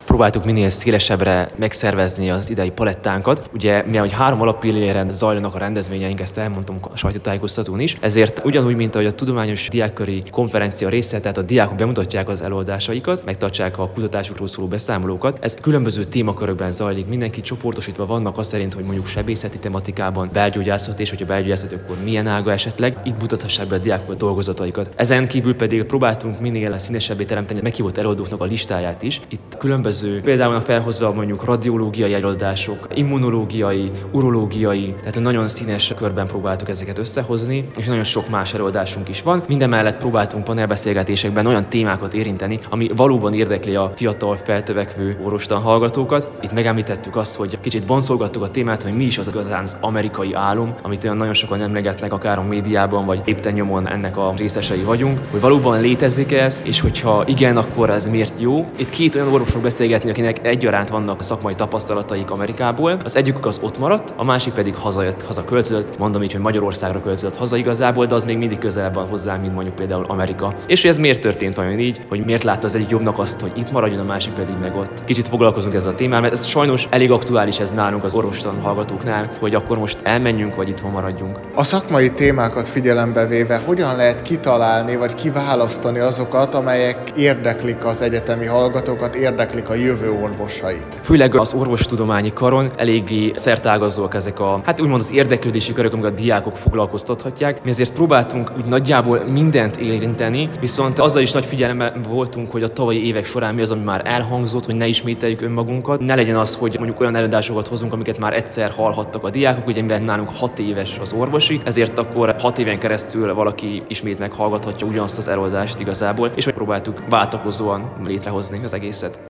Próbáltuk minél szélesebbre megszervezni az idei palettánkat. Ugye, mivel hogy 3 alappilléren zajlanak a rendezvényeink, ezt elmondtam a sajtótájékoztatón is, ezért ugyanúgy, mint ahogy a tudományos diákköri konferencia része, tehát a diákok bemutatják az előadásaikat, megtartsák a kutatásukról szóló beszámolókat. Ez különböző témakörökben zajlik, mindenki csoportosítva vannak azt szerint, hogy mondjuk sebészeti tematikában, belgyógyászat, és hogyha belgyógyászat, akkor milyen ága esetleg, itt mutathassák be a diákok a dolgozataikat. Ezen kívül pedig próbáltunk minél színesebbé teremteni a meghívott előadóknak a listáját is. Itt különböző, például felhozva mondjuk radiológiai előadások, immunológiai, urológiai, tehát nagyon színes körben próbáltuk ezeket összehozni, és nagyon sok más előadásunk is van. Mindemellett próbáltunk panelbeszélgetésekben olyan témákat érinteni, ami valóban érdekli a fiatal feltövekvő orvostan hallgatókat. Itt megemlítettük azt, hogy kicsit boncolgattuk a témát, hogy mi is az igazán az amerikai álom, amit olyan nagyon sokan emlegetnek akár a médiában, vagy éppen nyomon ennek a részesei vagyunk, hogy valóban létezik ez, és hogyha igen, akkor ez miért jó. Itt 2 olyan orvosról beszélgetni, akinek egyaránt vannak szakmai tapasztalataik Amerikából. Az egyikük az ott maradt, a másik pedig hazaköltözött, mondom így, hogy Magyarországra költözött haza igazából, de az még mindig közelebb van hozzám, mint mondjuk például Amerika. És hogy ez miért történt vajon így, hogy miért látta az egyik jobbnak azt, hogy itt maradjon, a másik pedig meg ott. Kicsit foglalkozunk ezzel a témával, mert ez sajnos elég aktuális ez nálunk az orvostan hallgatóknál, hogy akkor most elmenjünk, vagy itthon maradjunk. A szakmai témákat figyelembe véve hogyan lehet kitalálni, vagy kiválasztani azokat, amelyek érdeklik az egyetemi hallgatókat, érdeklik a jövő orvosait? Főleg az orvostudományi karon eléggé szertágazóak ezek úgymond az érdeklődési körök, amik a diákok foglalkoztathatják. Mi ezért próbáltunk úgy nagyjából mindent érinteni, viszont azzal is nagy figyelemmel voltunk, hogy a tavalyi évek során mi az, ami már elhangzott, hogy ne ismételjük önmagunkat. Ne legyen az, hogy mondjuk olyan előadásokat hozunk, amiket már egyszer hallhattak a diákok, ugye mivel nálunk 6 éves az orvosi, ezért akkor 6 éven keresztül valaki ismét meghallgathatja ugyanazt az előadást igazából, és próbáltuk váltakozóan létrehozni az egészet.